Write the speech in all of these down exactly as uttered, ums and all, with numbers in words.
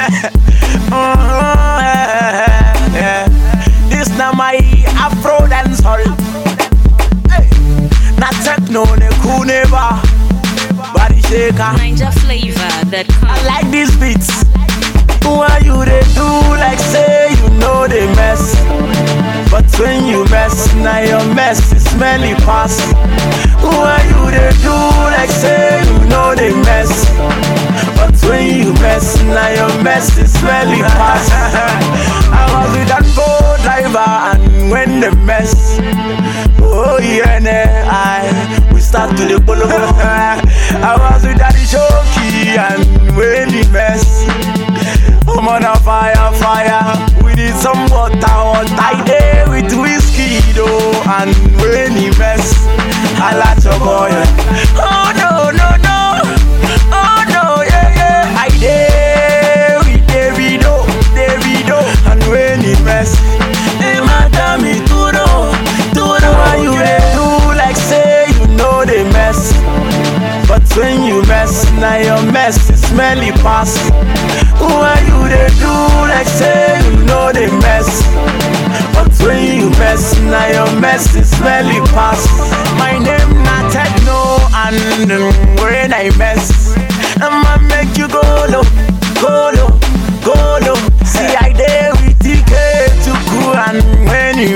uh-huh, yeah, yeah. This now my Afro dance hall. Hey. Not techno, ne cool never. Body shaker. Ninja flavor that I like these beats. Why you they do like say you know they mess? But when you mess, now your mess is smelly pass. Why you they do like say you know they mess? But when you mess, now your mess is smelly pass. I was with that boat driver and when they mess, oh yeah, nah, I we start to the polo. I was with Daddy Shoki and when he mess, I'm on a fire, fire. We need some water, water. I there with whiskey though, and when he mess, I like your boy. Oh no, no, no. Oh no, yeah, yeah. I there with Davido, Davido, and when he mess, hey, madam, me to know, to know how you they do like say you know they mess. But when you mess, now your mess is smelly pass. Why you they do like say you know they mess? But when you mess, now your mess is smelly pass. My name not techno and when I mess, I'ma make you go low, go low, go low. See I there with T K to cool and when you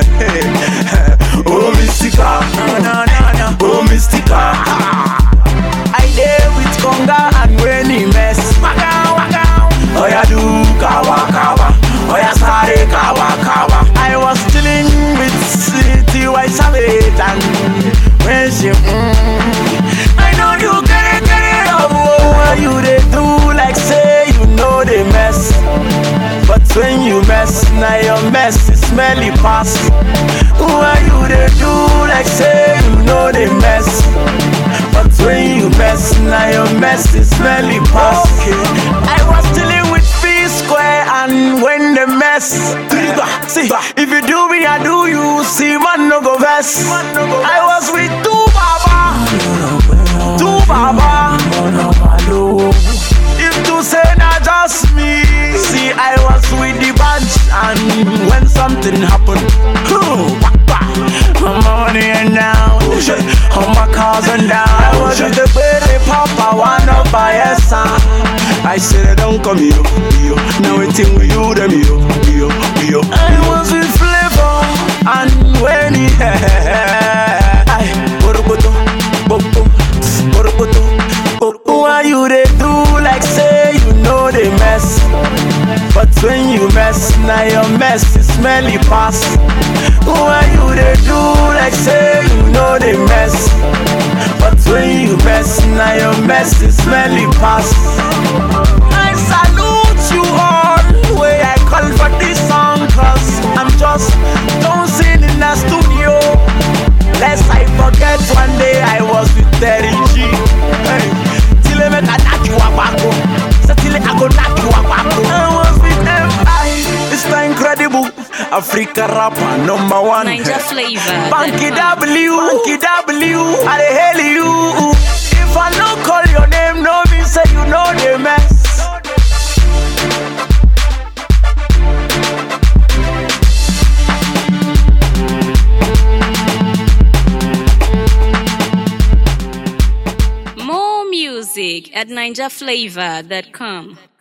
oh Mystica, no no no no, oh Mystica. I there with Conga and when he mess, waka waka. Oh ya do kawa kawa, oh ya stare kawa kawa. I was chilling with City White Savage and when she mm, I know you get it, get it. Oh, why you they do like say you know they mess? But when you mess, now your mess is smelly pass. Why you they do like say you know they mess? But when you mess, now your mess is smelly pass. Okay. I was dealing with P Square and when they mess, see, if you do me, I do you. See, man, no go vest. I was with two Baba, two Baba. If to say not just me, see, I was with the bunch and when something happened, my money and down, all my cars and down. I was with the baby papa, one of my son. I said, don't come here, yo. Now it's in with you, them, yo, yo, yo. I was with Flavor, and when he had, I, Boroboto, Bobo, Boroboto, Bobo. Why you they do like say you know they mess? But when you mess, now your mess is smelly pass. Why you they do like say you know they mess? But when you mess, now your mess is smelly pass. I salute you all, way I call for this song, cause I'm just dancing in the studio. Lest I forget one day I was with Terry G. Hey, till I make a knock you up, so till I go knock you up. I was with M I, it's not incredible. Africa rapper number one. Ninja flavor. Banky W, Banky W, I dey hail you. If I don't call your name, no me say you know the mess. More music at ninja flavor dot com.